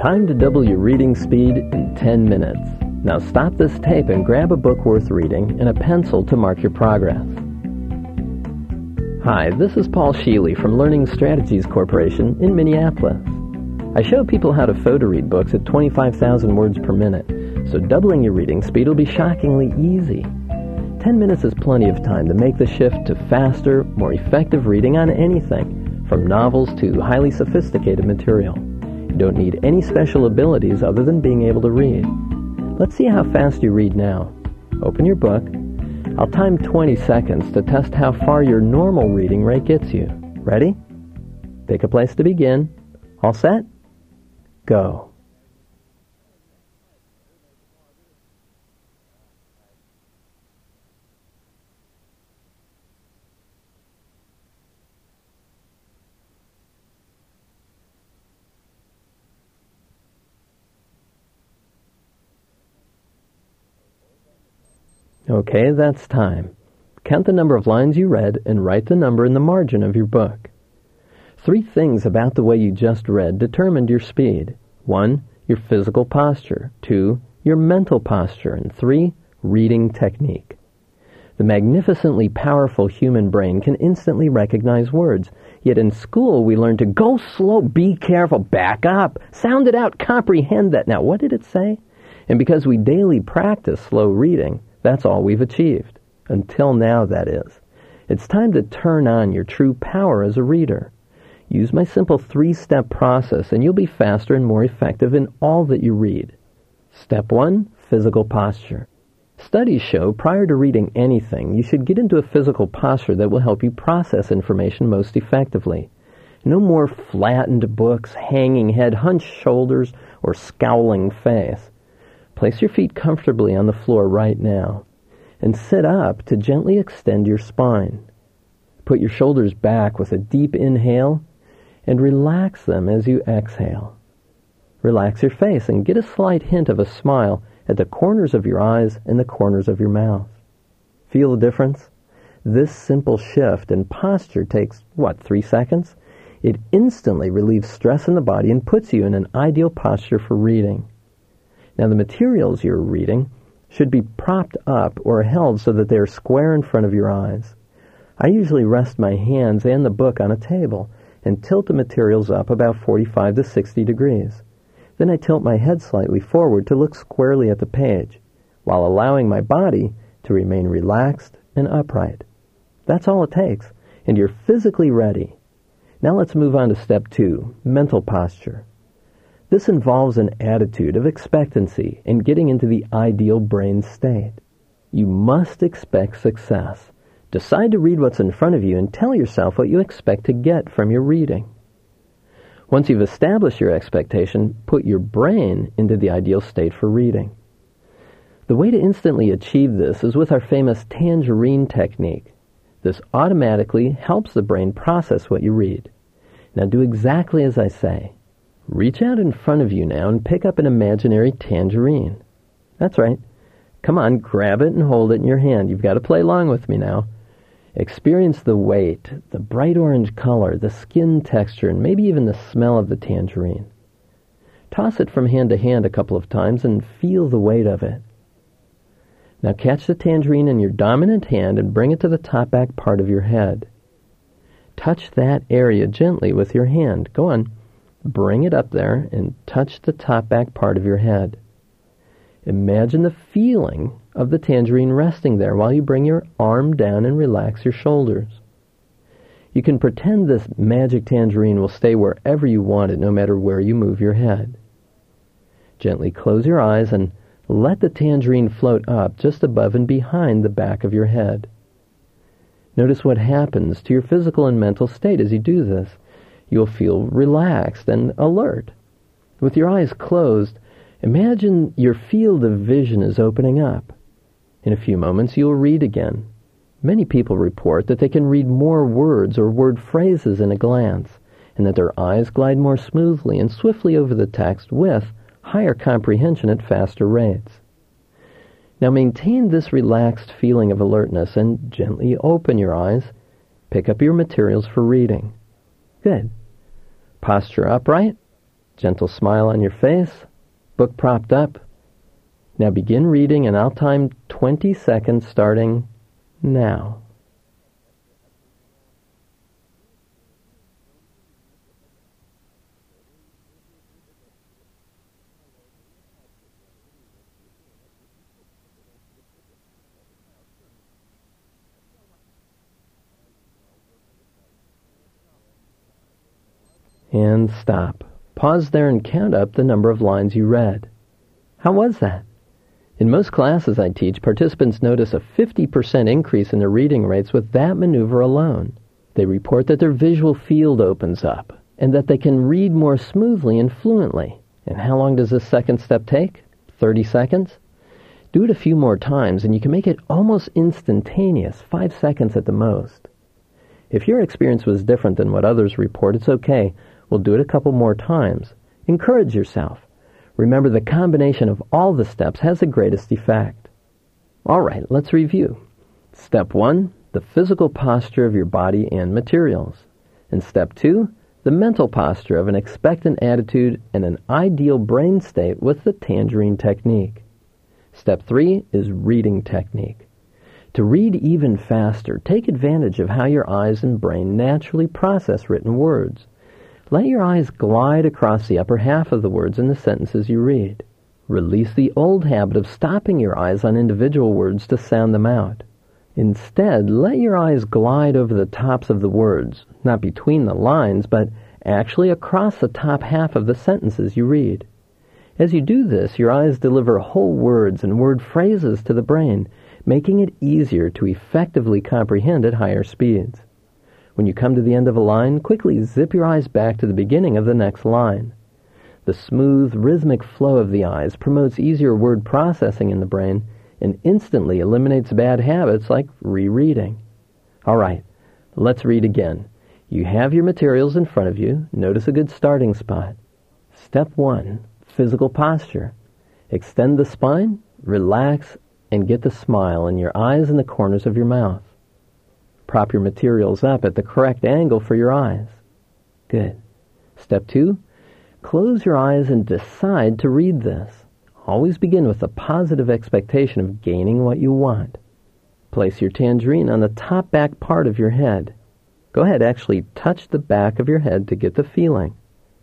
Time to double your reading speed in 10 minutes. Now stop this tape and grab a book worth reading and a pencil to mark your progress. Hi, this is Paul Sheely from Learning Strategies Corporation in Minneapolis. I show people how to photo read books at 25,000 words per minute, so doubling your reading speed will be shockingly easy. 10 minutes is plenty of time to make the shift to faster, more effective reading on anything, from novels to highly sophisticated material. You don't need any special abilities other than being able to read. Let's see how fast you read now. Open your book. I'll time 20 seconds to test how far your normal reading rate gets you. Ready? Pick a place to begin. All set? Go. Okay, that's time. Count the number of lines you read and write the number in the margin of your book. 3 things about the way you just read determined your speed. 1, your physical posture. 2, your mental posture. And 3, reading technique. The magnificently powerful human brain can instantly recognize words. Yet in school we learn to go slow, be careful, back up, sound it out, comprehend that. Now, what did it say? And because we daily practice slow reading, that's all we've achieved. Until now, that is. It's time to turn on your true power as a reader. Use my simple 3-step process and you'll be faster and more effective in all that you read. Step 1, physical posture. Studies show prior to reading anything, you should get into a physical posture that will help you process information most effectively. No more flattened books, hanging head, hunched shoulders, or scowling face. Place your feet comfortably on the floor right now and sit up to gently extend your spine. Put your shoulders back with a deep inhale and relax them as you exhale. Relax your face and get a slight hint of a smile at the corners of your eyes and the corners of your mouth. Feel the difference? This simple shift in posture takes, 3 seconds? It instantly relieves stress in the body and puts you in an ideal posture for reading. Now, the materials you're reading should be propped up or held so that they're square in front of your eyes. I usually rest my hands and the book on a table and tilt the materials up about 45 to 60 degrees. Then I tilt my head slightly forward to look squarely at the page, while allowing my body to remain relaxed and upright. That's all it takes, and you're physically ready. Now let's move on to step 2, mental posture. This involves an attitude of expectancy and getting into the ideal brain state. You must expect success. Decide to read what's in front of you and tell yourself what you expect to get from your reading. Once you've established your expectation, put your brain into the ideal state for reading. The way to instantly achieve this is with our famous tangerine technique. This automatically helps the brain process what you read. Now do exactly as I say. Reach out in front of you now and pick up an imaginary tangerine. That's right. Come on, grab it and hold it in your hand. You've got to play along with me now. Experience the weight, the bright orange color, the skin texture, and maybe even the smell of the tangerine. Toss it from hand to hand a couple of times and feel the weight of it. Now catch the tangerine in your dominant hand and bring it to the top back part of your head. Touch that area gently with your hand. Go on. Bring it up there and touch the top back part of your head. Imagine the feeling of the tangerine resting there while you bring your arm down and relax your shoulders. You can pretend this magic tangerine will stay wherever you want it, no matter where you move your head. Gently close your eyes and let the tangerine float up just above and behind the back of your head. Notice what happens to your physical and mental state as you do this. You'll feel relaxed and alert. With your eyes closed, imagine your field of vision is opening up. In a few moments, you'll read again. Many people report that they can read more words or word phrases in a glance, and that their eyes glide more smoothly and swiftly over the text with higher comprehension at faster rates. Now maintain this relaxed feeling of alertness and gently open your eyes. Pick up your materials for reading. Good. Posture upright. Gentle smile on your face, book propped up. Now begin reading, and I'll time 20 seconds starting now. And stop. Pause there and count up the number of lines you read. How was that? In most classes I teach, participants notice a 50% increase in their reading rates with that maneuver alone. They report that their visual field opens up and that they can read more smoothly and fluently. And how long does this second step take? 30 seconds? Do it a few more times and you can make it almost instantaneous, 5 seconds at the most. If your experience was different than what others report, it's okay. We'll do it a couple more times. Encourage yourself. Remember, the combination of all the steps has the greatest effect. All right, let's review. Step 1, the physical posture of your body and materials. And step 2, the mental posture of an expectant attitude and an ideal brain state with the tangerine technique. Step 3 is reading technique. To read even faster, take advantage of how your eyes and brain naturally process written words. Let your eyes glide across the upper half of the words in the sentences you read. Release the old habit of stopping your eyes on individual words to sound them out. Instead, let your eyes glide over the tops of the words, not between the lines, but actually across the top half of the sentences you read. As you do this, your eyes deliver whole words and word phrases to the brain, making it easier to effectively comprehend at higher speeds. When you come to the end of a line, quickly zip your eyes back to the beginning of the next line. The smooth, rhythmic flow of the eyes promotes easier word processing in the brain and instantly eliminates bad habits like rereading. All right, let's read again. You have your materials in front of you. Notice a good starting spot. Step 1, physical posture. Extend the spine, relax, and get the smile in your eyes and the corners of your mouth. Prop your materials up at the correct angle for your eyes. Good. Step 2, close your eyes and decide to read this. Always begin with a positive expectation of gaining what you want. Place your tangerine on the top back part of your head. Go ahead, actually touch the back of your head to get the feeling.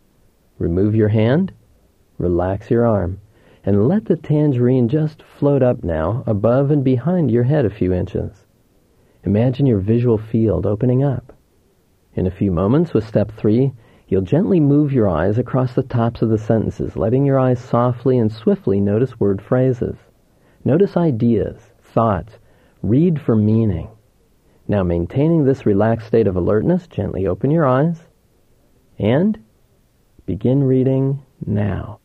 Remove your hand, relax your arm, and let the tangerine just float up now, above and behind your head a few inches. Imagine your visual field opening up. In a few moments, with step 3, you'll gently move your eyes across the tops of the sentences, letting your eyes softly and swiftly notice word phrases. Notice ideas, thoughts, read for meaning. Now, maintaining this relaxed state of alertness, gently open your eyes and begin reading now.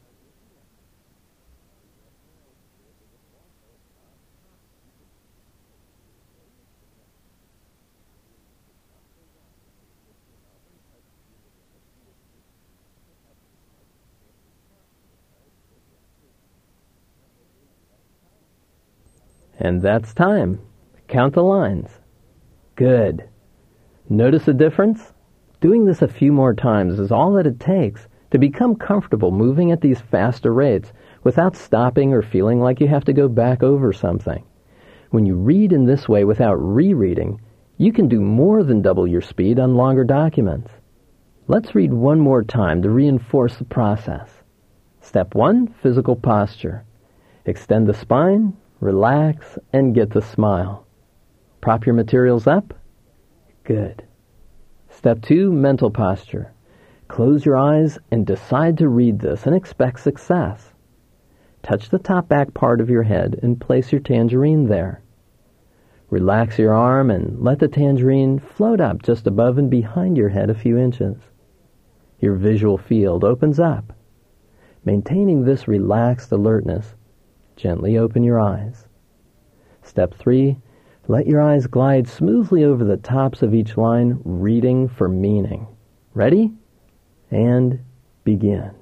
And that's time. Count the lines. Good. Notice the difference? Doing this a few more times is all that it takes to become comfortable moving at these faster rates without stopping or feeling like you have to go back over something. When you read in this way without rereading, you can do more than double your speed on longer documents. Let's read one more time to reinforce the process. Step 1, physical posture. Extend the spine, relax, and get the smile. Prop your materials up. Good. Step 2, mental posture. Close your eyes and decide to read this and expect success. Touch the top back part of your head and place your tangerine there. Relax your arm and let the tangerine float up just above and behind your head a few inches. Your visual field opens up. Maintaining this relaxed alertness, gently open your eyes. Step 3, let your eyes glide smoothly over the tops of each line, reading for meaning. Ready? And begin.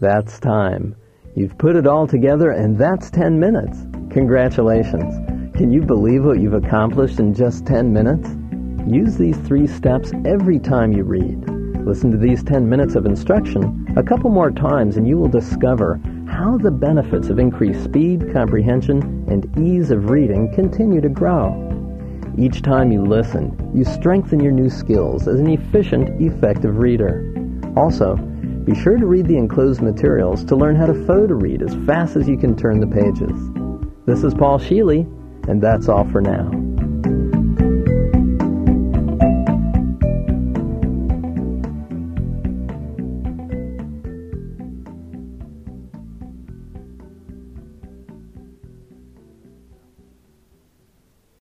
That's time. You've put it all together, and that's 10 minutes. Congratulations. Can you believe what you've accomplished in just 10 minutes? Use these 3 steps every time you read. Listen to these 10 minutes of instruction a couple more times, and you will discover how the benefits of increased speed, comprehension, and ease of reading continue to grow. Each time you listen, you strengthen your new skills as an efficient, effective reader. Also, be sure to read the enclosed materials to learn how to photo read as fast as you can turn the pages. This is Paul Sheely, and that's all for now.